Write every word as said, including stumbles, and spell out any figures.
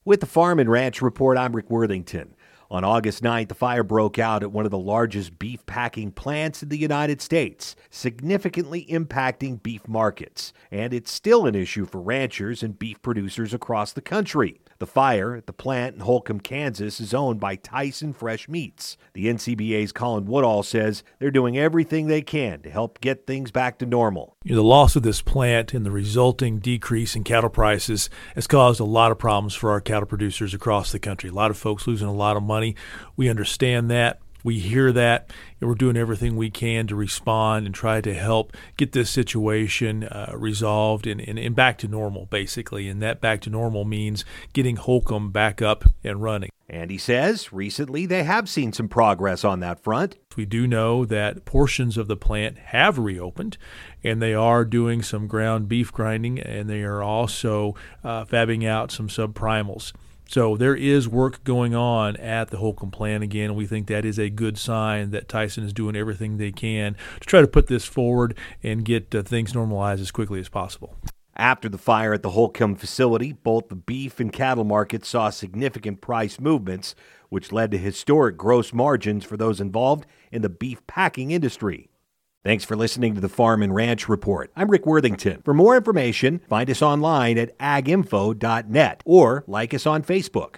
With the Farm and Ranch Report, I'm Rick Worthington. On August ninth, the fire broke out at one of the largest beef packing plants in the United States, significantly impacting beef markets. And it's still an issue for ranchers and beef producers across the country. The fire at the plant in Holcomb, Kansas is owned by Tyson Fresh Meats. The N C B A's Colin Woodall says they're doing everything they can to help get things back to normal. You know, the loss of this plant and the resulting decrease in cattle prices has caused a lot of problems for our cattle producers across the country. A lot of folks losing a lot of money. We understand that. We hear that, and we're doing everything we can to respond and try to help get this situation uh, resolved and, and, and back to normal, basically. And that back to normal means getting Holcomb back up and running. And he says recently they have seen some progress on that front. We do know that portions of the plant have reopened, and they are doing some ground beef grinding, and they are also uh, fabbing out some subprimals. So there is work going on at the Holcomb plant again, and we think that is a good sign that Tyson is doing everything they can to try to put this forward and get uh, things normalized as quickly as possible. After the fire at the Holcomb facility, both the beef and cattle markets saw significant price movements, which led to historic gross margins for those involved in the beef packing industry. Thanks for listening to the Farm and Ranch Report. I'm Rick Worthington. For more information, find us online at ag info dot net or like us on Facebook.